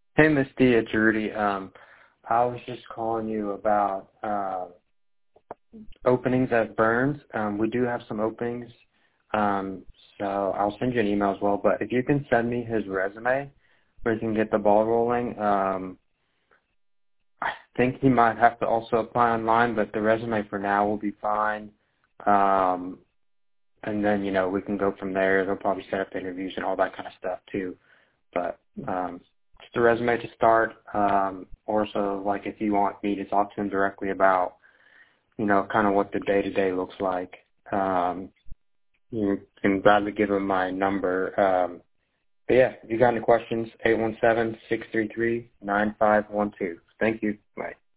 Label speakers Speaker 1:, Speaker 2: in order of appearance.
Speaker 1: Hey, Misty, it's Rudy. I was just calling you about openings at Burns. We do have some openings, um, so I'll send you an email as well. But if you can send me his resume, we can get the ball rolling. I think he might have to also apply online, but the resume for now will be fine. Um, and then, we can go from there. They'll probably set up interviews and all that kind of stuff too. But just a resume to start. Also, like if you want me to talk to him directly about, kind of what the day-to-day looks like, you can gladly give him my number. But yeah, if you got any questions, 817-633-9512. Thank you. Bye.